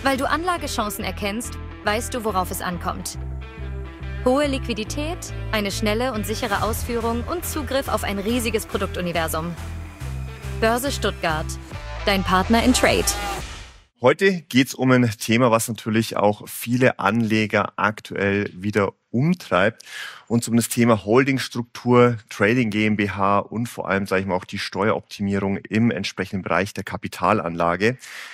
Weil du Anlagechancen erkennst, weißt du, worauf es ankommt. Hohe Liquidität, eine schnelle und sichere Ausführung und Zugriff auf ein riesiges Produktuniversum. Börse Stuttgart, dein Partner in Trade. Heute geht es um ein Thema, was natürlich auch viele Anleger aktuell wieder umtreibt. Und um das Thema Holdingstruktur, Trading GmbH und vor allem, sage ich mal, auch die Steueroptimierung im entsprechenden Bereich der Kapitalanlage.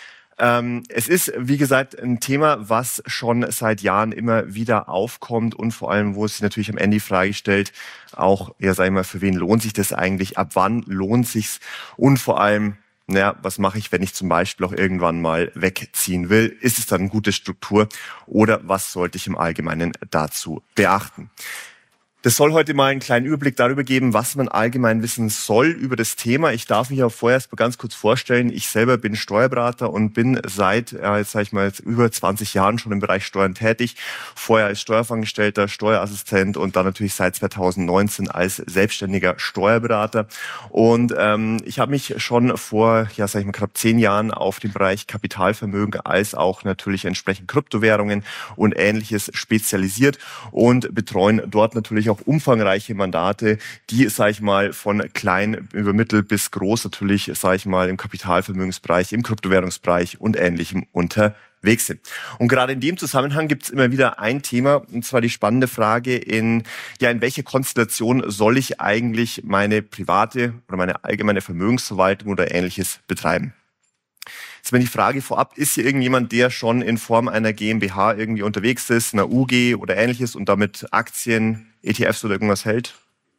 Es ist, wie gesagt, ein Thema, was schon seit Jahren immer wieder aufkommt und vor allem, wo es sich natürlich am Ende die Frage stellt, auch, ja, sag ich mal, für wen lohnt sich das eigentlich, ab wann lohnt sich's und vor allem, naja, was mache ich, wenn ich zum Beispiel auch irgendwann mal wegziehen will? Ist es dann eine gute Struktur oder was sollte ich im Allgemeinen dazu beachten? Das soll heute mal einen kleinen Überblick darüber geben, was man allgemein wissen soll über das Thema. Ich darf mich auch vorher erst mal ganz kurz vorstellen. Ich selber bin Steuerberater und bin seit, jetzt sage ich mal, über 20 Jahren schon im Bereich Steuern tätig. Vorher als Steuerfachangestellter, Steuerassistent und dann natürlich seit 2019 als selbstständiger Steuerberater. Und ich habe mich schon vor, ja, sage ich mal, knapp 10 Jahren auf den Bereich Kapitalvermögen als auch natürlich entsprechend Kryptowährungen und Ähnliches spezialisiert und betreuen dort natürlich auch umfangreiche Mandate, die, sage ich mal, von klein über mittel bis groß natürlich, sage ich mal, im Kapitalvermögensbereich, im Kryptowährungsbereich und Ähnlichem unterwegs sind. Und gerade in dem Zusammenhang gibt es immer wieder ein Thema, und zwar die spannende Frage, in welche Konstellation soll ich eigentlich meine private oder meine allgemeine Vermögensverwaltung oder Ähnliches betreiben? Jetzt mal die Frage vorab, ist hier irgendjemand, der schon in Form einer GmbH irgendwie unterwegs ist, einer UG oder Ähnliches und damit Aktien, ETFs oder irgendwas hält?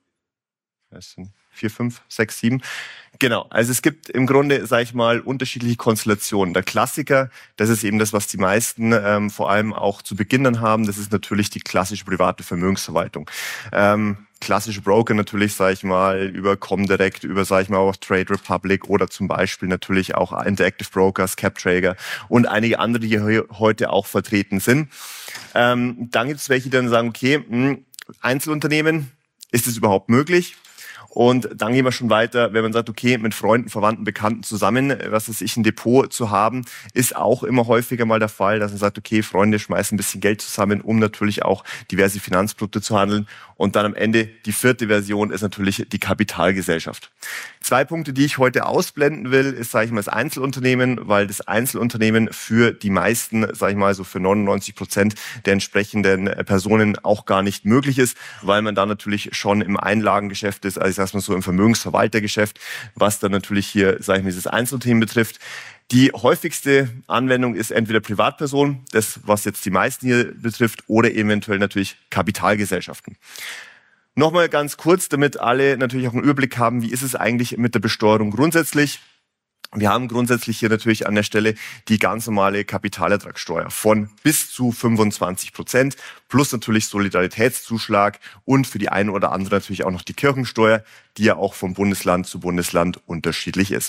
Das sind 4, 5, 6, 7. Genau, also es gibt im Grunde, sage ich mal, unterschiedliche Konstellationen. Der Klassiker, das ist eben das, was die meisten vor allem auch zu Beginn dann haben, das ist natürlich die klassische private Vermögensverwaltung. Klassische Broker natürlich, sage ich mal, über Comdirect, über, sage ich mal, auch Trade Republic oder zum Beispiel natürlich auch Interactive Brokers, CapTrader und einige andere, die hier heute auch vertreten sind. Dann gibt es welche, die dann sagen, okay, Einzelunternehmen, ist es überhaupt möglich? Und dann gehen wir schon weiter, wenn man sagt, okay, mit Freunden, Verwandten, Bekannten zusammen, was weiß ich, ein Depot zu haben, ist auch immer häufiger mal der Fall, dass man sagt, okay, Freunde schmeißen ein bisschen Geld zusammen, um natürlich auch diverse Finanzprodukte zu handeln. Und dann am Ende, die 4. Version ist natürlich die Kapitalgesellschaft. 2 Punkte, die ich heute ausblenden will, ist, sage ich mal, das Einzelunternehmen, weil das Einzelunternehmen für die meisten, sage ich mal, so für 99% der entsprechenden Personen auch gar nicht möglich ist, weil man da natürlich schon im Einlagengeschäft ist, also ich sage mal so im Vermögensverwaltergeschäft, was dann natürlich hier, sage ich mal, dieses Einzelunternehmen betrifft. Die häufigste Anwendung ist entweder Privatperson, das was jetzt die meisten hier betrifft, oder eventuell natürlich Kapitalgesellschaften. Nochmal ganz kurz, damit alle natürlich auch einen Überblick haben, wie ist es eigentlich mit der Besteuerung grundsätzlich. Wir haben grundsätzlich hier natürlich an der Stelle die ganz normale Kapitalertragssteuer von bis zu 25% plus natürlich Solidaritätszuschlag und für die eine oder andere natürlich auch noch die Kirchensteuer, die ja auch von Bundesland zu Bundesland unterschiedlich ist.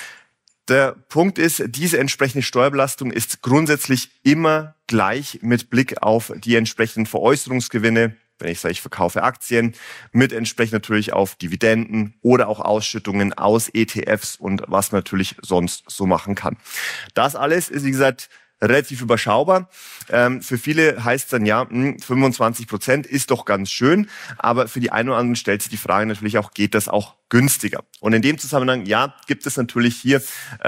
Der Punkt ist, diese entsprechende Steuerbelastung ist grundsätzlich immer gleich mit Blick auf die entsprechenden Veräußerungsgewinne. Wenn ich sage, ich verkaufe Aktien, mit entsprechend natürlich auf Dividenden oder auch Ausschüttungen aus ETFs und was man natürlich sonst so machen kann. Das alles ist, wie gesagt, relativ überschaubar. Für viele heißt es dann, ja, 25% ist doch ganz schön, aber für die einen oder anderen stellt sich die Frage natürlich auch, geht das auch günstiger? Und in dem Zusammenhang, ja, gibt es natürlich hier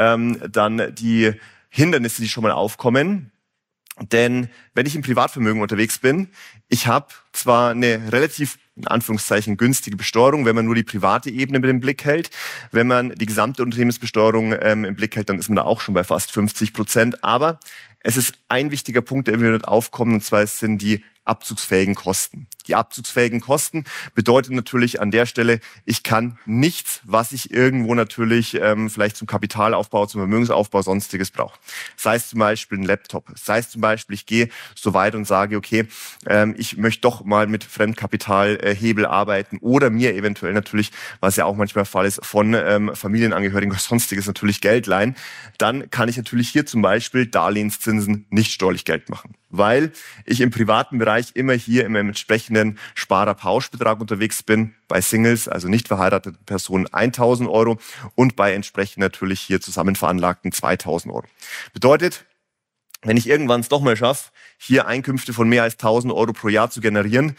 dann die Hindernisse, die schon mal aufkommen. Denn wenn ich im Privatvermögen unterwegs bin, ich habe zwar eine relativ, in Anführungszeichen, günstige Besteuerung, wenn man nur die private Ebene mit im Blick hält. Wenn man die gesamte Unternehmensbesteuerung im Blick hält, dann ist man da auch schon bei fast 50%. Aber es ist ein wichtiger Punkt, der immer wieder aufkommt, und zwar sind die abzugsfähigen Kosten. Die abzugsfähigen Kosten bedeutet natürlich an der Stelle, ich kann nichts, was ich irgendwo natürlich vielleicht zum Kapitalaufbau, zum Vermögensaufbau, sonstiges brauche. Sei es zum Beispiel ein Laptop, sei es zum Beispiel, ich gehe so weit und sage, okay, ich möchte doch mal mit Fremdkapitalhebel arbeiten oder mir eventuell natürlich, was ja auch manchmal der Fall ist, von Familienangehörigen oder sonstiges natürlich Geld leihen, dann kann ich natürlich hier zum Beispiel Darlehenszinsen nicht steuerlich Geld machen, weil ich im privaten Bereich immer hier im entsprechenden Sparer-Pauschbetrag unterwegs bin, bei Singles, also nicht verheirateten Personen 1.000 Euro und bei entsprechend natürlich hier zusammen veranlagten 2.000 Euro. Bedeutet, wenn ich irgendwann es doch mal schaffe, hier Einkünfte von mehr als 1.000 Euro pro Jahr zu generieren,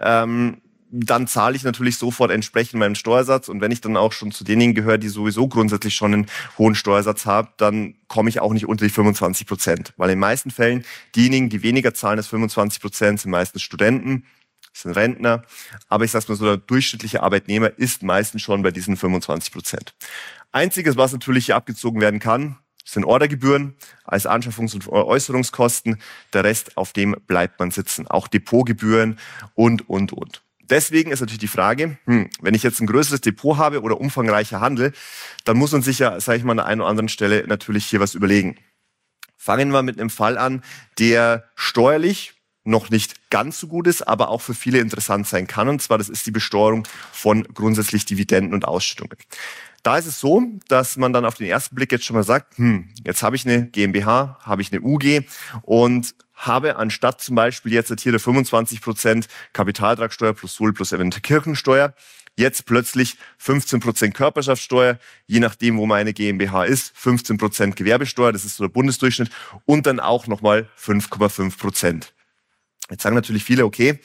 dann zahle ich natürlich sofort entsprechend meinen Steuersatz. Und wenn ich dann auch schon zu denjenigen gehöre, die sowieso grundsätzlich schon einen hohen Steuersatz haben, dann komme ich auch nicht unter die 25%. Weil in den meisten Fällen diejenigen, die weniger zahlen als 25%, sind meistens Studenten, sind Rentner. Aber ich sag's mal so, der durchschnittliche Arbeitnehmer ist meistens schon bei diesen 25%. Einziges, was natürlich hier abgezogen werden kann, sind Ordergebühren als Anschaffungs- und Äußerungskosten. Der Rest, auf dem bleibt man sitzen. Auch Depotgebühren und. Deswegen ist natürlich die Frage, wenn ich jetzt ein größeres Depot habe oder umfangreicher Handel, dann muss man sich ja, sage ich mal, an der einen oder anderen Stelle natürlich hier was überlegen. Fangen wir mit einem Fall an, der steuerlich noch nicht ganz so gut ist, aber auch für viele interessant sein kann. Und zwar, das ist die Besteuerung von grundsätzlich Dividenden und Ausschüttungen. Da ist es so, dass man dann auf den ersten Blick jetzt schon mal sagt, jetzt habe ich eine GmbH, habe ich eine UG und habe anstatt zum Beispiel jetzt hier der 25% Kapitalertragssteuer plus Sohl plus eventuell Kirchensteuer, jetzt plötzlich 15% Körperschaftssteuer, je nachdem, wo meine GmbH ist, 15% Gewerbesteuer, das ist so der Bundesdurchschnitt, und dann auch nochmal 5,5%. Jetzt sagen natürlich viele, okay,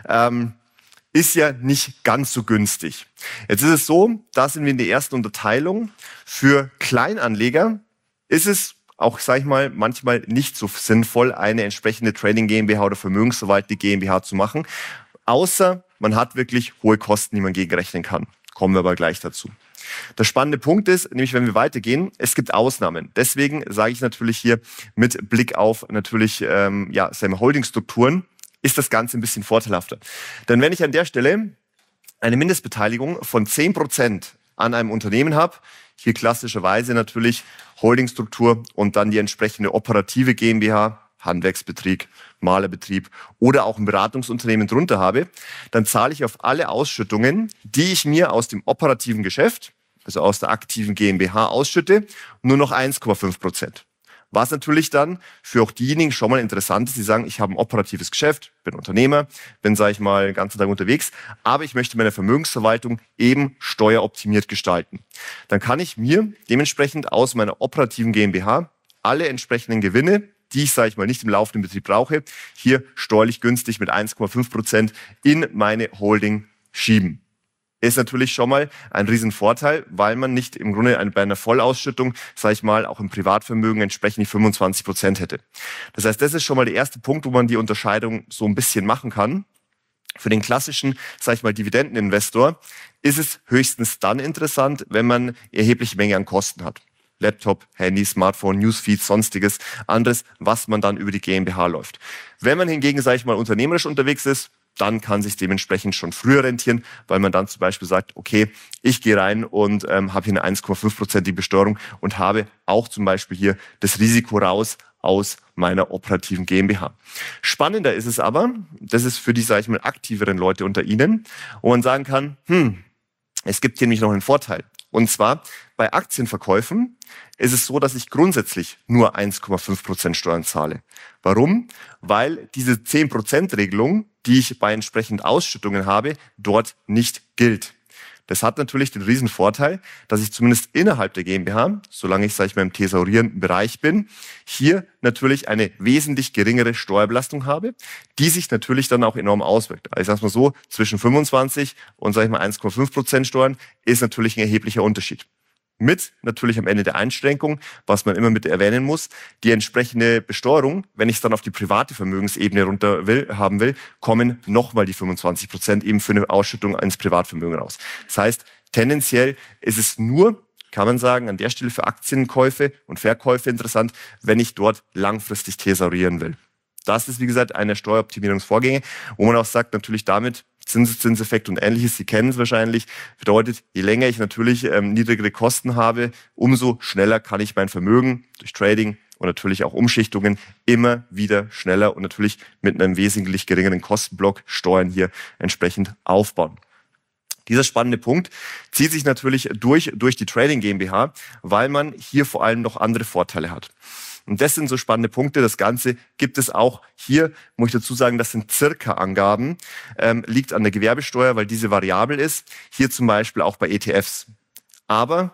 ist ja nicht ganz so günstig. Jetzt ist es so, da sind wir in der ersten Unterteilung. Für Kleinanleger ist es auch, sage ich mal, manchmal nicht so sinnvoll, eine entsprechende Trading GmbH oder vermögensverwaltende GmbH zu machen, außer man hat wirklich hohe Kosten, die man gegenrechnen kann. Kommen wir aber gleich dazu. Der spannende Punkt ist, nämlich wenn wir weitergehen, es gibt Ausnahmen. Deswegen sage ich natürlich hier mit Blick auf natürlich seine Holdingstrukturen, ist das Ganze ein bisschen vorteilhafter. Denn wenn ich an der Stelle eine Mindestbeteiligung von 10% an einem Unternehmen habe, hier klassischerweise natürlich Holdingstruktur und dann die entsprechende operative GmbH, Handwerksbetrieb, Malerbetrieb oder auch ein Beratungsunternehmen drunter habe, dann zahle ich auf alle Ausschüttungen, die ich mir aus dem operativen Geschäft, also aus der aktiven GmbH ausschütte, nur noch 1,5%. Was natürlich dann für auch diejenigen schon mal interessant ist, die sagen, ich habe ein operatives Geschäft, bin Unternehmer, bin, sage ich mal, den ganzen Tag unterwegs, aber ich möchte meine Vermögensverwaltung eben steueroptimiert gestalten. Dann kann ich mir dementsprechend aus meiner operativen GmbH alle entsprechenden Gewinne, die ich, sage ich mal, nicht im laufenden Betrieb brauche, hier steuerlich günstig mit 1,5% in meine Holding schieben. Ist natürlich schon mal ein Riesenvorteil, weil man nicht im Grunde bei einer Vollausschüttung, sage ich mal, auch im Privatvermögen entsprechend die 25% hätte. Das heißt, das ist schon mal der erste Punkt, wo man die Unterscheidung so ein bisschen machen kann. Für den klassischen, sage ich mal, Dividendeninvestor ist es höchstens dann interessant, wenn man erhebliche Menge an Kosten hat. Laptop, Handy, Smartphone, Newsfeed, sonstiges, anderes, was man dann über die GmbH läuft. Wenn man hingegen, sage ich mal, unternehmerisch unterwegs ist, dann kann sich dementsprechend schon früher rentieren, weil man dann zum Beispiel sagt, okay, ich gehe rein und habe hier eine 1,5%ige Besteuerung und habe auch zum Beispiel hier das Risiko raus aus meiner operativen GmbH. Spannender ist es aber, das ist für die, sage ich mal, aktiveren Leute unter Ihnen, wo man sagen kann, es gibt hier nämlich noch einen Vorteil. Und zwar bei Aktienverkäufen ist es so, dass ich grundsätzlich nur 1,5% Steuern zahle. Warum? Weil diese 10%-Regelung, die ich bei entsprechenden Ausschüttungen habe, dort nicht gilt. Das hat natürlich den riesen Vorteil, dass ich zumindest innerhalb der GmbH, solange ich, sage ich mal, im thesaurierenden Bereich bin, hier natürlich eine wesentlich geringere Steuerbelastung habe, die sich natürlich dann auch enorm auswirkt. Also ich sage mal so, zwischen 25 und, sage ich mal, 1,5% Steuern ist natürlich ein erheblicher Unterschied. Mit natürlich am Ende der Einschränkung, was man immer mit erwähnen muss, die entsprechende Besteuerung, wenn ich es dann auf die private Vermögensebene haben will, kommen nochmal die 25% eben für eine Ausschüttung ins Privatvermögen raus. Das heißt, tendenziell ist es nur, kann man sagen, an der Stelle für Aktienkäufe und Verkäufe interessant, wenn ich dort langfristig thesaurieren will. Das ist, wie gesagt, eine Steueroptimierungsvorgänge, wo man auch sagt, natürlich damit Zinseszinseffekt und Ähnliches, Sie kennen es wahrscheinlich, bedeutet, je länger ich natürlich niedrigere Kosten habe, umso schneller kann ich mein Vermögen durch Trading und natürlich auch Umschichtungen immer wieder schneller und natürlich mit einem wesentlich geringeren Kostenblock Steuern hier entsprechend aufbauen. Dieser spannende Punkt zieht sich natürlich durch die Trading GmbH, weil man hier vor allem noch andere Vorteile hat. Und das sind so spannende Punkte. Das Ganze gibt es auch hier, muss ich dazu sagen, das sind circa Angaben, liegt an der Gewerbesteuer, weil diese variabel ist. Hier zum Beispiel auch bei ETFs. Aber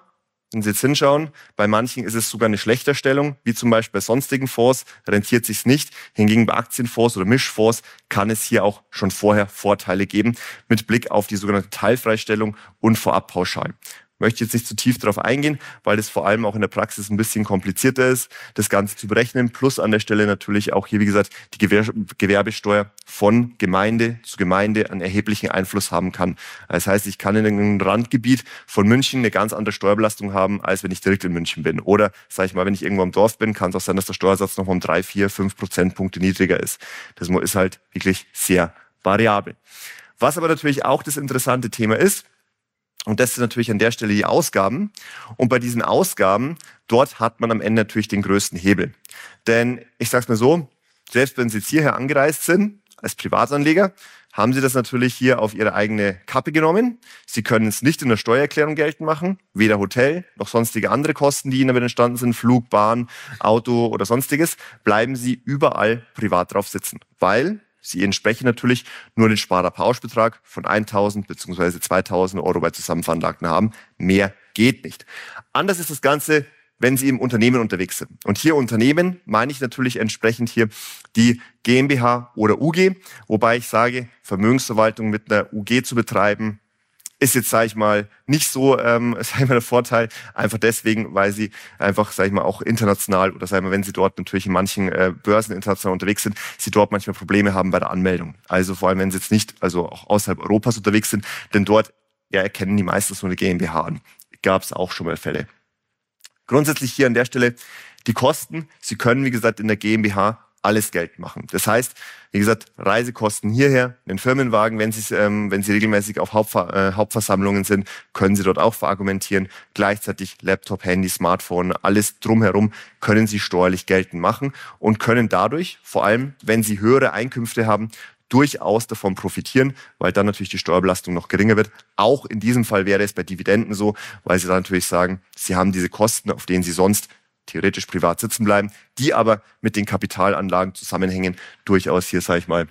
Wenn Sie jetzt hinschauen, bei manchen ist es sogar eine Schlechterstellung, wie zum Beispiel bei sonstigen Fonds, rentiert sich's nicht. Hingegen bei Aktienfonds oder Mischfonds kann es hier auch schon vorher Vorteile geben, mit Blick auf die sogenannte Teilfreistellung und Vorabpauschalen. Möchte jetzt nicht zu tief darauf eingehen, weil das vor allem auch in der Praxis ein bisschen komplizierter ist, das Ganze zu berechnen. Plus an der Stelle natürlich auch hier, wie gesagt, die Gewerbesteuer von Gemeinde zu Gemeinde einen erheblichen Einfluss haben kann. Das heißt, ich kann in einem Randgebiet von München eine ganz andere Steuerbelastung haben, als wenn ich direkt in München bin. Oder, sage ich mal, wenn ich irgendwo im Dorf bin, kann es auch sein, dass der Steuersatz noch um 3, 4, 5 Prozentpunkte niedriger ist. Das ist halt wirklich sehr variabel. Was aber natürlich auch das interessante Thema ist, und das sind natürlich an der Stelle die Ausgaben. Und bei diesen Ausgaben, dort hat man am Ende natürlich den größten Hebel. Denn ich sage es mal so, selbst wenn Sie jetzt hierher angereist sind, als Privatanleger, haben Sie das natürlich hier auf Ihre eigene Kappe genommen. Sie können es nicht in der Steuererklärung geltend machen, weder Hotel noch sonstige andere Kosten, die Ihnen damit entstanden sind, Flug, Bahn, Auto oder sonstiges, bleiben Sie überall privat drauf sitzen, weil Sie entsprechen natürlich nur den Sparerpauschbetrag von 1.000 bzw. 2.000 Euro bei Zusammenveranlagten haben. Mehr geht nicht. Anders ist das Ganze, wenn Sie im Unternehmen unterwegs sind. Und hier Unternehmen meine ich natürlich entsprechend hier die GmbH oder UG, wobei ich sage, Vermögensverwaltung mit einer UG zu betreiben, ist jetzt, sage ich mal, nicht so der Vorteil, einfach deswegen, weil sie einfach, sage ich mal, auch international oder sage ich mal, wenn sie dort natürlich in manchen Börsen international unterwegs sind, sie dort manchmal Probleme haben bei der Anmeldung. Also vor allem, wenn sie jetzt nicht, also auch außerhalb Europas unterwegs sind, denn dort erkennen die meistens nur eine GmbH an. Gab es auch schon mal Fälle. Grundsätzlich hier an der Stelle die Kosten. Sie können, wie gesagt, in der GmbH alles Geld machen. Das heißt, wie gesagt, Reisekosten hierher, den Firmenwagen, wenn Sie regelmäßig auf Hauptversammlungen sind, können Sie dort auch verargumentieren. Gleichzeitig Laptop, Handy, Smartphone, alles drumherum können Sie steuerlich geltend machen und können dadurch, vor allem wenn Sie höhere Einkünfte haben, durchaus davon profitieren, weil dann natürlich die Steuerbelastung noch geringer wird. Auch in diesem Fall wäre es bei Dividenden so, weil Sie dann natürlich sagen, Sie haben diese Kosten, auf denen Sie sonst theoretisch privat sitzen bleiben, die aber mit den Kapitalanlagen zusammenhängen, durchaus hier, sage ich mal,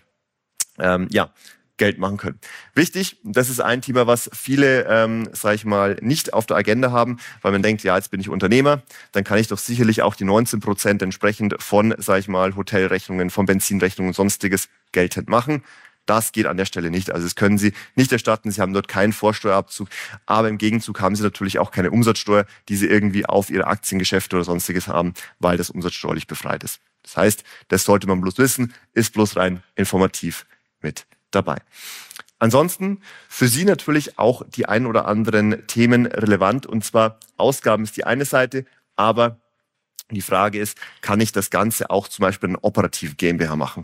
Geld machen können. Wichtig, das ist ein Thema, was viele, sage ich mal, nicht auf der Agenda haben, weil man denkt, ja, jetzt bin ich Unternehmer, dann kann ich doch sicherlich auch die 19% entsprechend von, sage ich mal, Hotelrechnungen, von Benzinrechnungen und sonstiges geltend machen. Das geht an der Stelle nicht. Also das können Sie nicht erstatten. Sie haben dort keinen Vorsteuerabzug. Aber im Gegenzug haben Sie natürlich auch keine Umsatzsteuer, die Sie irgendwie auf Ihre Aktiengeschäfte oder sonstiges haben, weil das umsatzsteuerlich befreit ist. Das heißt, das sollte man bloß wissen, ist bloß rein informativ mit dabei. Ansonsten für Sie natürlich auch die ein oder anderen Themen relevant. Und zwar Ausgaben ist die eine Seite, aber die Frage ist, kann ich das Ganze auch zum Beispiel in operativ GmbH machen?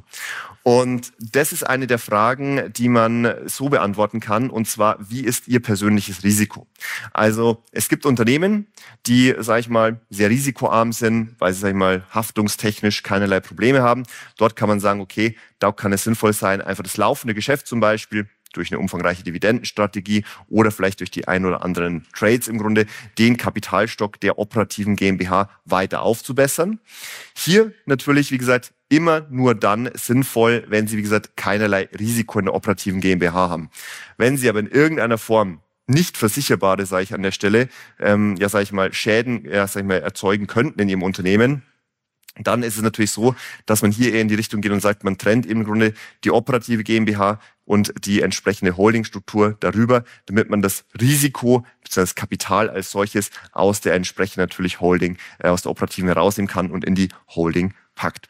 Und das ist eine der Fragen, die man so beantworten kann. Und zwar, wie ist Ihr persönliches Risiko? Also es gibt Unternehmen, die, sage ich mal, sehr risikoarm sind, weil sie, sage ich mal, haftungstechnisch keinerlei Probleme haben. Dort kann man sagen, okay, da kann es sinnvoll sein, einfach das laufende Geschäft zum Beispiel durch eine umfangreiche Dividendenstrategie oder vielleicht durch die ein oder anderen Trades im Grunde, den Kapitalstock der operativen GmbH weiter aufzubessern. Hier natürlich, wie gesagt, immer nur dann sinnvoll, wenn Sie, wie gesagt, keinerlei Risiko in der operativen GmbH haben. Wenn Sie aber in irgendeiner Form nicht versicherbare, sage ich an der Stelle, sage ich mal, Schäden, sage ich mal, erzeugen könnten in Ihrem Unternehmen, dann ist es natürlich so, dass man hier eher in die Richtung geht und sagt, man trennt im Grunde die operative GmbH und die entsprechende Holdingstruktur darüber, damit man das Risiko bzw. das Kapital als solches aus der entsprechenden natürlich Holding, aus der operativen herausnehmen kann und in die Holding packt.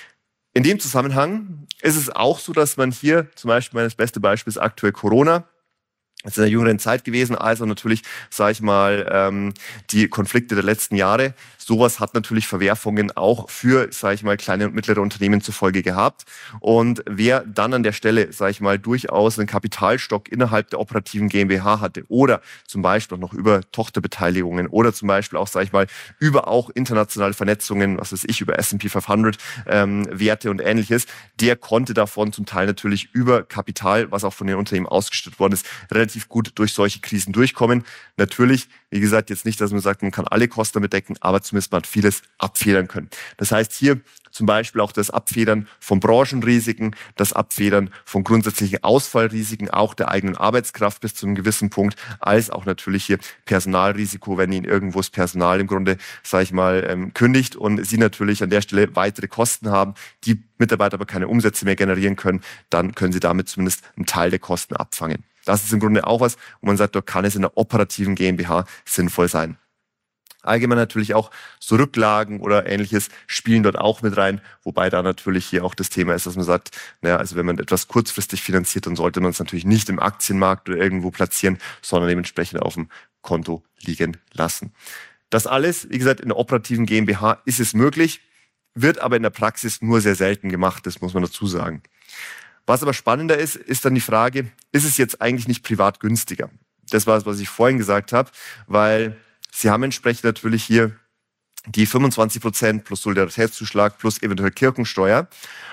In dem Zusammenhang ist es auch so, dass man hier, zum Beispiel das beste Beispiel ist aktuell Corona, das ist in der jüngeren Zeit gewesen, also natürlich, sage ich mal, die Konflikte der letzten Jahre. Sowas hat natürlich Verwerfungen auch für, sage ich mal, kleine und mittlere Unternehmen zur Folge gehabt. Und wer dann an der Stelle, sage ich mal, durchaus einen Kapitalstock innerhalb der operativen GmbH hatte oder zum Beispiel auch noch über Tohterbeteiligungen oder zum Beispiel auch, sage ich mal, über auch internationale Vernetzungen, was weiß ich, über S&P 500 Werte und Ähnliches, der konnte davon zum Teil natürlich über Kapital, was auch von den Unternehmen ausgestattet worden ist, relativ relativ gut durch solche Krisen durchkommen. Natürlich, wie gesagt, jetzt nicht, dass man sagt, man kann alle Kosten damit decken, aber zumindest man hat vieles abfedern können. Das heißt hier zum Beispiel auch das Abfedern von Branchenrisiken, das Abfedern von grundsätzlichen Ausfallrisiken, auch der eigenen Arbeitskraft bis zu einem gewissen Punkt, als auch natürlich hier Personalrisiko, wenn Ihnen irgendwo das Personal im Grunde, sage ich mal, kündigt und Sie natürlich an der Stelle weitere Kosten haben, die Mitarbeiter aber keine Umsätze mehr generieren können, dann können Sie damit zumindest einen Teil der Kosten abfangen. Das ist im Grunde auch was, wo man sagt, dort kann es in der operativen GmbH sinnvoll sein. Allgemein natürlich auch so Rücklagen oder Ähnliches spielen dort auch mit rein, wobei da natürlich hier auch das Thema ist, dass man sagt, naja, also wenn man etwas kurzfristig finanziert, dann sollte man es natürlich nicht im Aktienmarkt oder irgendwo platzieren, sondern dementsprechend auf dem Konto liegen lassen. Das alles, wie gesagt, in der operativen GmbH ist es möglich, wird aber in der Praxis nur sehr selten gemacht, das muss man dazu sagen. Was aber spannender ist, ist dann die Frage, ist es jetzt eigentlich nicht privat günstiger? Das war es, was ich vorhin gesagt habe, weil Sie haben entsprechend natürlich hier die 25% plus Solidaritätszuschlag plus eventuell Kirchensteuer.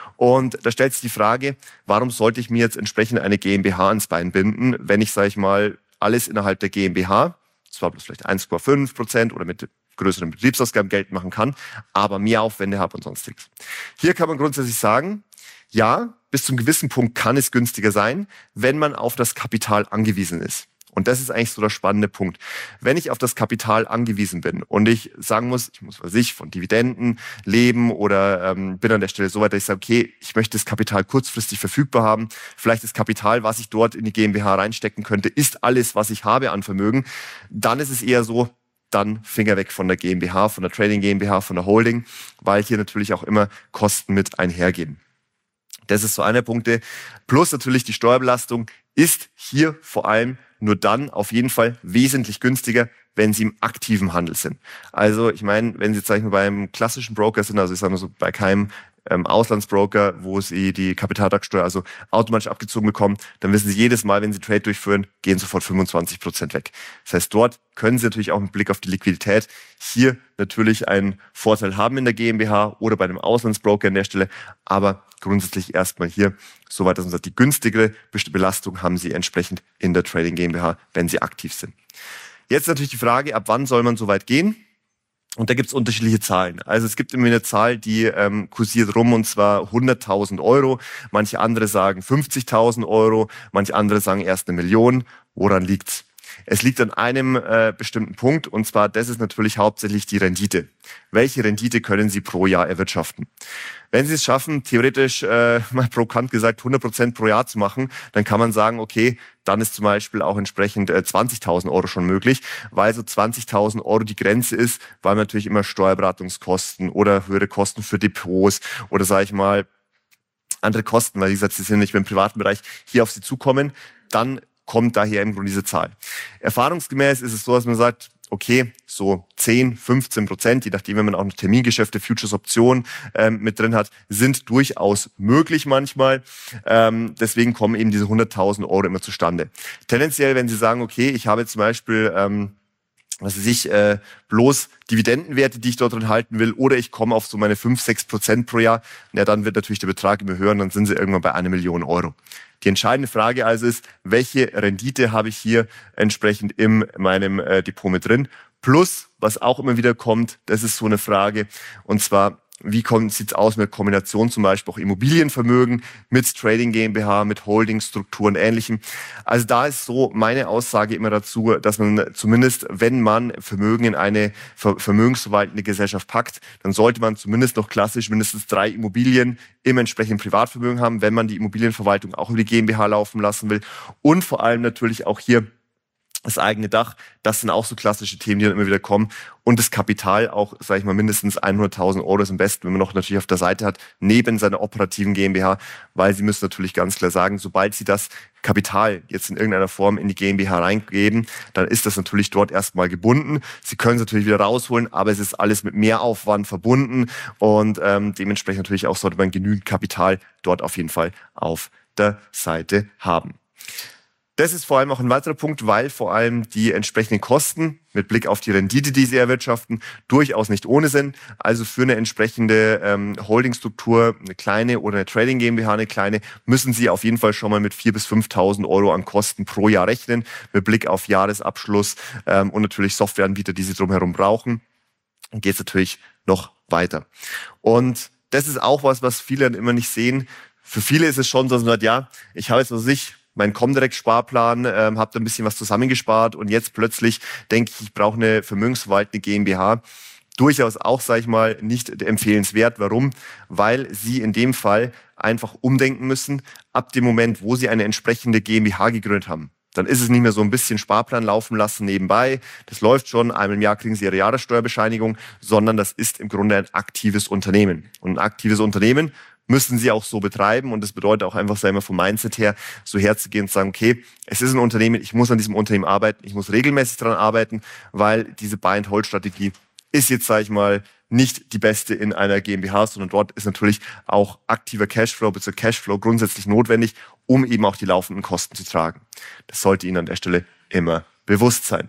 Und da stellt sich die Frage, warum sollte ich mir jetzt entsprechend eine GmbH ans Bein binden, wenn ich, sage ich mal, alles innerhalb der GmbH, zwar bloß vielleicht 1,5% oder mit größeren Betriebsausgaben Geld machen kann, aber mehr Aufwände habe und sonstiges. Hier kann man grundsätzlich sagen, ja, bis zum gewissen Punkt kann es günstiger sein, wenn man auf das Kapital angewiesen ist. Und das ist eigentlich so der spannende Punkt. Wenn ich auf das Kapital angewiesen bin und ich sagen muss, ich muss von Dividenden leben oder bin an der Stelle so weit, dass ich sage, okay, ich möchte das Kapital kurzfristig verfügbar haben. Vielleicht das Kapital, was ich dort in die GmbH reinstecken könnte, ist alles, was ich habe an Vermögen. Dann ist es eher so, dann Finger weg von der GmbH, von der Trading GmbH, von der Holding, weil hier natürlich auch immer Kosten mit einhergehen. Das ist so einer der Punkte. Plus natürlich die Steuerbelastung ist hier vor allem nur dann auf jeden Fall wesentlich günstiger, wenn Sie im aktiven Handel sind. Also ich meine, wenn Sie jetzt sag ich mal, beim klassischen Broker sind, also ich sage mal so bei keinem Auslandsbroker, wo Sie die Kapitalertragssteuer also automatisch abgezogen bekommen, dann wissen Sie jedes Mal, wenn Sie Trade durchführen, gehen sofort 25% weg. Das heißt, dort können Sie natürlich auch mit Blick auf die Liquidität hier natürlich einen Vorteil haben in der GmbH oder bei einem Auslandsbroker an der Stelle, aber grundsätzlich erstmal hier, soweit dass man sagt, die günstigere Belastung haben Sie entsprechend in der Trading GmbH, wenn Sie aktiv sind. Jetzt natürlich die Frage, ab wann soll man so weit gehen? Und da gibt es unterschiedliche Zahlen. Also es gibt immer eine Zahl, die kursiert rum, und zwar 100.000 Euro. Manche andere sagen 50.000 Euro, manche andere sagen erst 1 Million. Woran liegt's? Es liegt an einem bestimmten Punkt, und zwar, das ist natürlich hauptsächlich die Rendite. Welche Rendite können Sie pro Jahr erwirtschaften? Wenn Sie es schaffen, theoretisch mal provokant gesagt 100% pro Jahr zu machen, dann kann man sagen, okay, dann ist zum Beispiel auch entsprechend 20.000 Euro schon möglich, weil so 20.000 Euro die Grenze ist, weil man natürlich immer Steuerberatungskosten oder höhere Kosten für Depots oder sage ich mal andere Kosten, weil wie gesagt, Sie sind nicht mehr im privaten Bereich, hier auf Sie zukommen, dann kommt daher im Grunde diese Zahl. Erfahrungsgemäß ist es so, dass man sagt, okay, so 10-15%, je nachdem, wenn man auch noch Termingeschäfte, Futures, Optionen mit drin hat, sind durchaus möglich manchmal. Deswegen kommen eben diese 100.000 Euro immer zustande. Tendenziell, wenn Sie sagen, okay, ich habe zum Beispiel bloß Dividendenwerte, die ich dort drin halten will, oder ich komme auf so meine 5-6% pro Jahr, ja, dann wird natürlich der Betrag immer höher und dann sind Sie irgendwann bei 1 Million Euro. Die entscheidende Frage also ist, welche Rendite habe ich hier entsprechend in meinem Depot mit drin? Plus, was auch immer wieder kommt, das ist so eine Frage, und zwar, wie sieht's aus mit Kombination zum Beispiel auch Immobilienvermögen mit Trading GmbH, mit Holdingstrukturen und Ähnlichem. Also da ist so meine Aussage immer dazu, dass man zumindest, wenn man Vermögen in eine vermögensverwaltende Gesellschaft packt, dann sollte man zumindest noch klassisch mindestens 3 Immobilien im entsprechenden Privatvermögen haben, wenn man die Immobilienverwaltung auch über die GmbH laufen lassen will. Und vor allem natürlich auch hier das eigene Dach, das sind auch so klassische Themen, die dann immer wieder kommen. Und das Kapital auch, sage ich mal, mindestens 100.000 Euro ist am besten, wenn man noch natürlich auf der Seite hat, neben seiner operativen GmbH, weil Sie müssen natürlich ganz klar sagen, sobald Sie das Kapital jetzt in irgendeiner Form in die GmbH reingeben, dann ist das natürlich dort erstmal gebunden. Sie können es natürlich wieder rausholen, aber es ist alles mit Mehraufwand verbunden und dementsprechend natürlich auch sollte man genügend Kapital dort auf jeden Fall auf der Seite haben. Das ist vor allem auch ein weiterer Punkt, weil vor allem die entsprechenden Kosten mit Blick auf die Rendite, die sie erwirtschaften, durchaus nicht ohne sind. Also für eine entsprechende Holdingstruktur, eine kleine oder eine Trading GmbH, eine kleine, müssen sie auf jeden Fall schon mal mit 4.000 bis 5.000 Euro an Kosten pro Jahr rechnen, mit Blick auf Jahresabschluss und natürlich Softwareanbieter, die sie drumherum brauchen. Dann geht es natürlich noch weiter. Und das ist auch was viele dann immer nicht sehen. Für viele ist es schon so, dass man sagt, ja, ich habe jetzt meinen Comdirect-Sparplan, habe da ein bisschen was zusammengespart und jetzt plötzlich denke ich brauche eine vermögensverwaltende GmbH. Durchaus auch, sage ich mal, nicht empfehlenswert. Warum? Weil Sie in dem Fall einfach umdenken müssen. Ab dem Moment, wo Sie eine entsprechende GmbH gegründet haben, dann ist es nicht mehr so ein bisschen Sparplan laufen lassen nebenbei. Das läuft schon, einmal im Jahr kriegen Sie Ihre Jahressteuerbescheinigung, sondern das ist im Grunde ein aktives Unternehmen. Und ein aktives Unternehmen müssen Sie auch so betreiben. Und das bedeutet auch einfach, sagen wir, vom Mindset her so herzugehen und sagen, okay, es ist ein Unternehmen, ich muss an diesem Unternehmen arbeiten, ich muss regelmäßig daran arbeiten, weil diese Buy-and-Hold-Strategie ist jetzt, sage ich mal, nicht die beste in einer GmbH, sondern dort ist natürlich auch aktiver Cashflow bzw. Cashflow grundsätzlich notwendig, um eben auch die laufenden Kosten zu tragen. Das sollte Ihnen an der Stelle immer bewusst sein.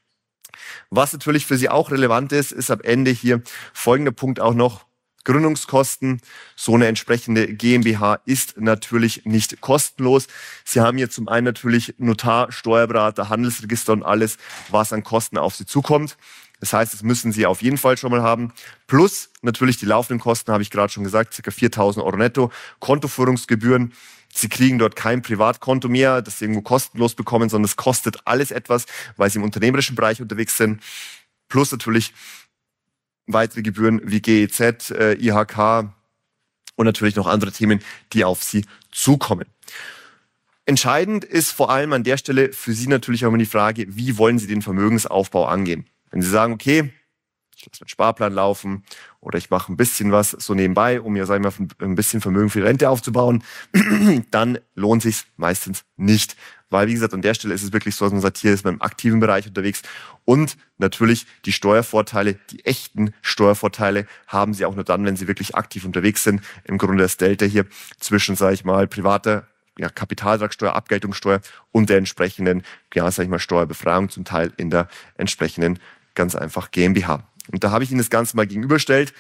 Was natürlich für Sie auch relevant ist, ist am Ende hier folgender Punkt auch noch: Gründungskosten. So eine entsprechende GmbH ist natürlich nicht kostenlos. Sie haben hier zum einen natürlich Notar, Steuerberater, Handelsregister und alles, was an Kosten auf Sie zukommt. Das heißt, das müssen Sie auf jeden Fall schon mal haben. Plus natürlich die laufenden Kosten, habe ich gerade schon gesagt, ca. 4.000 Euro netto. Kontoführungsgebühren. Sie kriegen dort kein Privatkonto mehr, das Sie irgendwo kostenlos bekommen, sondern es kostet alles etwas, weil Sie im unternehmerischen Bereich unterwegs sind. Plus natürlich weitere Gebühren wie GEZ, IHK und natürlich noch andere Themen, die auf Sie zukommen. Entscheidend ist vor allem an der Stelle für Sie natürlich auch immer die Frage, wie wollen Sie den Vermögensaufbau angehen? Wenn Sie sagen, okay, ich lasse meinen Sparplan laufen oder ich mache ein bisschen was so nebenbei, um mir, sagen wir mal, ein bisschen Vermögen für die Rente aufzubauen, dann lohnt sich meistens nicht. Weil, wie gesagt, an der Stelle ist es wirklich so, dass man sagt, hier ist man im aktiven Bereich unterwegs und natürlich die Steuervorteile, die echten Steuervorteile haben Sie auch nur dann, wenn Sie wirklich aktiv unterwegs sind. Im Grunde das Delta hier zwischen, sage ich mal, privater Kapitalertragssteuer, Abgeltungssteuer und der entsprechenden, sage ich mal, Steuerbefreiung zum Teil in der entsprechenden, ganz einfach GmbH. Und da habe ich Ihnen das Ganze mal gegenübergestellt.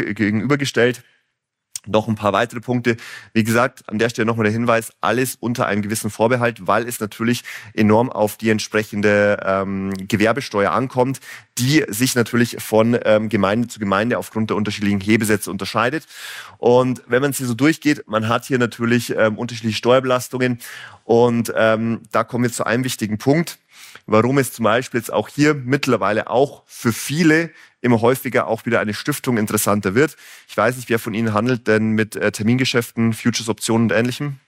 Noch ein paar weitere Punkte. Wie gesagt, an der Stelle nochmal der Hinweis, alles unter einem gewissen Vorbehalt, weil es natürlich enorm auf die entsprechende Gewerbesteuer ankommt, die sich natürlich von Gemeinde zu Gemeinde aufgrund der unterschiedlichen Hebesätze unterscheidet. Und wenn man es hier so durchgeht, man hat hier natürlich unterschiedliche Steuerbelastungen und da kommen wir zu einem wichtigen Punkt, warum es zum Beispiel jetzt auch hier mittlerweile auch für viele immer häufiger auch wieder eine Stiftung interessanter wird. Ich weiß nicht, wer von Ihnen handelt denn mit Termingeschäften, Futures, Optionen und Ähnlichem?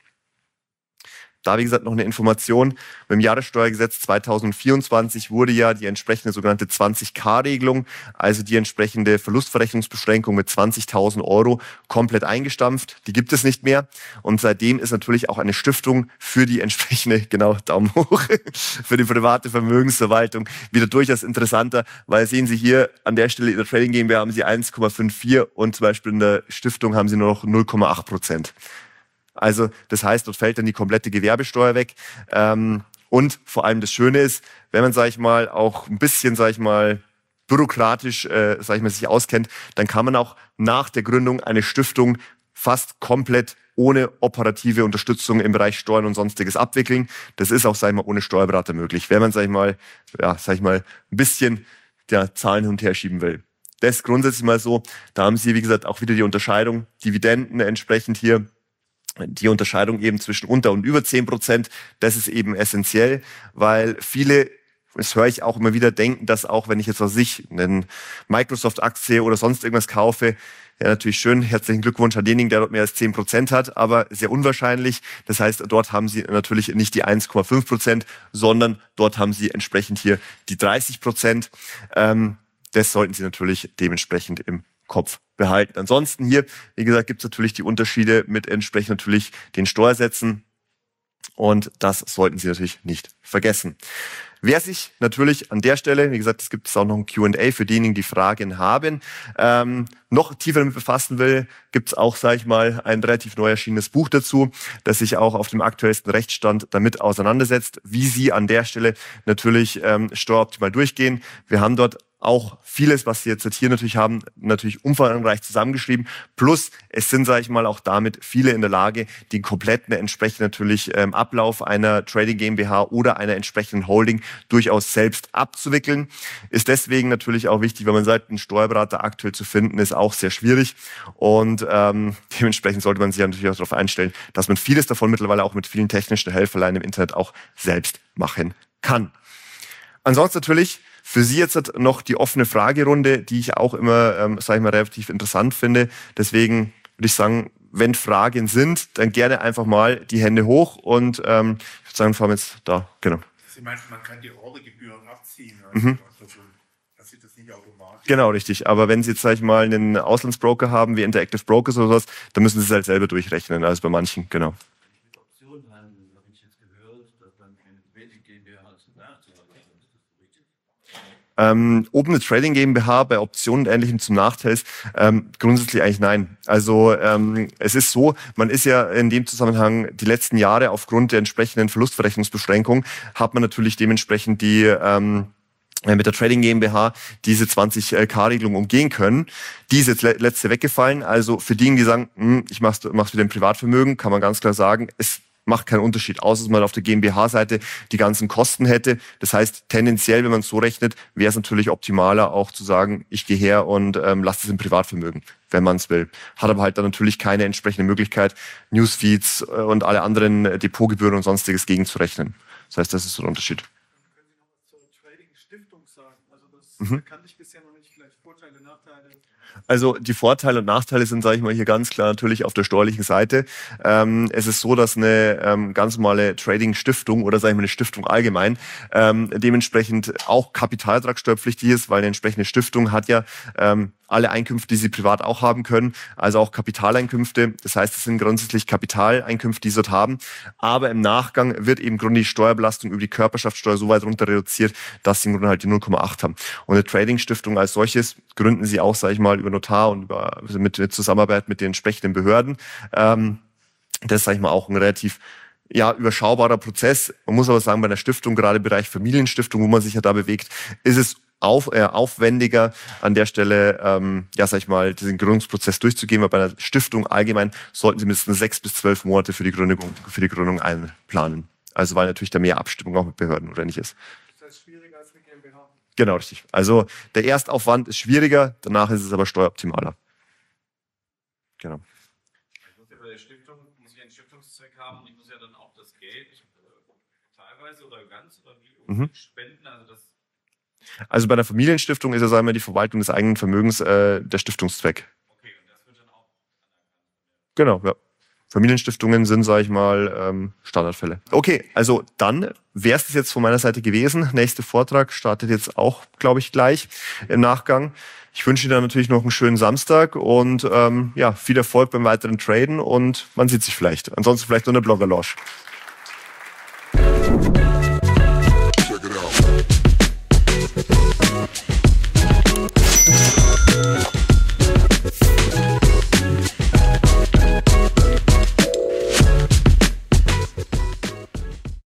Da, wie gesagt, noch eine Information. Beim Jahressteuergesetz 2024 wurde ja die entsprechende sogenannte 20K-Regelung, also die entsprechende Verlustverrechnungsbeschränkung mit 20.000 Euro, komplett eingestampft. Die gibt es nicht mehr. Und seitdem ist natürlich auch eine Stiftung für die entsprechende, genau, Daumen hoch, für die private Vermögensverwaltung wieder durchaus interessanter, weil sehen Sie hier an der Stelle in der Trading GmbH haben Sie 1,54 und zum Beispiel in der Stiftung haben Sie nur noch 0,8%. Also das heißt, dort fällt dann die komplette Gewerbesteuer weg. Und vor allem das Schöne ist, wenn man, sage ich mal, auch ein bisschen, sage ich mal, bürokratisch, sage ich mal, sich auskennt, dann kann man auch nach der Gründung eine Stiftung fast komplett ohne operative Unterstützung im Bereich Steuern und Sonstiges abwickeln. Das ist auch, sage ich mal, ohne Steuerberater möglich, wenn man, sage ich mal, ein bisschen Zahlen hin und her schieben will. Das ist grundsätzlich mal so. Da haben Sie, wie gesagt, auch wieder die Unterscheidung, Dividenden entsprechend hier. Die Unterscheidung eben zwischen unter und über 10%, das ist eben essentiell, weil viele, das höre ich auch immer wieder, denken, dass auch wenn ich jetzt eine Microsoft-Aktie oder sonst irgendwas kaufe, ja natürlich schön, herzlichen Glückwunsch an denjenigen, der dort mehr als 10% hat, aber sehr unwahrscheinlich. Das heißt, dort haben Sie natürlich nicht die 1,5%, sondern dort haben Sie entsprechend hier die 30%. Das sollten Sie natürlich dementsprechend im Kopf behalten. Ansonsten hier, wie gesagt, gibt es natürlich die Unterschiede mit entsprechend natürlich den Steuersätzen. Und das sollten Sie natürlich nicht vergessen. Wer sich natürlich an der Stelle, wie gesagt, es gibt auch noch ein Q&A für diejenigen, die Fragen haben, noch tiefer damit befassen will, gibt es auch, sage ich mal, ein relativ neu erschienenes Buch dazu, das sich auch auf dem aktuellsten Rechtsstand damit auseinandersetzt, wie Sie an der Stelle natürlich steueroptimal durchgehen. Wir haben dort auch vieles, was Sie jetzt hier natürlich haben, natürlich umfangreich zusammengeschrieben. Plus, es sind, sage ich mal, auch damit viele in der Lage, den kompletten entsprechenden natürlich Ablauf einer Trading GmbH oder einer entsprechenden Holding durchaus selbst abzuwickeln. Ist deswegen natürlich auch wichtig, wenn man sagt, einen Steuerberater aktuell zu finden, ist auch sehr schwierig. Und dementsprechend sollte man sich natürlich auch darauf einstellen, dass man vieles davon mittlerweile auch mit vielen technischen Helferlein im Internet auch selbst machen kann. Ansonsten natürlich für Sie jetzt noch die offene Fragerunde, die ich auch immer, sage ich mal, relativ interessant finde. Deswegen würde ich sagen, wenn Fragen sind, dann gerne einfach mal die Hände hoch und ich würde sagen, fahren wir jetzt da, genau. Sie meinten, man kann die Ordergebühren abziehen, also passiert das nicht automatisch? Genau, richtig. Aber wenn Sie jetzt, sage ich mal, einen Auslandsbroker haben, wie Interactive Brokers oder sowas, dann müssen Sie es halt selber durchrechnen, also bei manchen, genau. Mit Optionen handeln, habe ich jetzt gehört, dass dann eine Trading GmbH als Nachteil hat. Ist das richtig? Ob eine Trading GmbH bei Optionen und Ähnlichem zum Nachteil ist, grundsätzlich eigentlich nein. Also es ist so, man ist ja in dem Zusammenhang die letzten Jahre aufgrund der entsprechenden Verlustverrechnungsbeschränkung hat man natürlich dementsprechend die mit der Trading GmbH diese 20k-Regelung umgehen können. Die ist jetzt letzte weggefallen. Also für diejenigen, die sagen, ich mach's wieder im Privatvermögen, kann man ganz klar sagen, es macht keinen Unterschied, außer dass man auf der GmbH-Seite die ganzen Kosten hätte. Das heißt, tendenziell, wenn man es so rechnet, wäre es natürlich optimaler, auch zu sagen, ich gehe her und lasse es im Privatvermögen, wenn man es will. Hat aber halt dann natürlich keine entsprechende Möglichkeit, Newsfeeds und alle anderen Depotgebühren und sonstiges gegenzurechnen. Das heißt, das ist so ein Unterschied. Können Sie noch was zur Trading-Stiftung sagen? Also das kannte ich bisher noch nicht, vielleicht Vorteile, Nachteile. Also die Vorteile und Nachteile sind, sage ich mal, hier ganz klar natürlich auf der steuerlichen Seite. Es ist so, dass eine ganz normale Trading-Stiftung oder sage ich mal eine Stiftung allgemein dementsprechend auch kapitalertragssteuerpflichtig ist, weil eine entsprechende Stiftung hat ja alle Einkünfte, die sie privat auch haben können, also auch Kapitaleinkünfte. Das heißt, es sind grundsätzlich Kapitaleinkünfte, die sie dort haben. Aber im Nachgang wird eben die Steuerbelastung über die Körperschaftssteuer so weit runter reduziert, dass sie im Grunde halt die 0,8 haben. Und eine Trading-Stiftung als solches gründen sie auch, sage ich mal, über Notar und mit Zusammenarbeit mit den entsprechenden Behörden. Das ist, sage ich mal, auch ein relativ überschaubarer Prozess. Man muss aber sagen, bei einer Stiftung, gerade im Bereich Familienstiftung, wo man sich ja da bewegt, ist es aufwendiger an der Stelle, sag ich mal, diesen Gründungsprozess durchzugehen, weil bei einer Stiftung allgemein sollten Sie mindestens 6 bis 12 Monate für die Gründung einplanen. Also weil natürlich da mehr Abstimmung auch mit Behörden notwendig ist. Das heißt schwieriger als eine GmbH? Genau, richtig. Also der Erstaufwand ist schwieriger, danach ist es aber steueroptimaler. Genau. Ich muss ja bei der Stiftung, muss ich einen Stiftungszweck haben, ich muss ja dann auch das Geld teilweise oder ganz oder wie spenden, Also bei einer Familienstiftung ist ja, sagen wir, die Verwaltung des eigenen Vermögens der Stiftungszweck. Okay, und das wird dann auch anerkannt. Genau, ja. Familienstiftungen sind, sage ich mal, Standardfälle. Okay, also dann wäre es das jetzt von meiner Seite gewesen. Nächster Vortrag startet jetzt auch, glaube ich, gleich im Nachgang. Ich wünsche Ihnen dann natürlich noch einen schönen Samstag und viel Erfolg beim weiteren Traden und man sieht sich vielleicht. Ansonsten vielleicht noch eine Blogger-Lounge.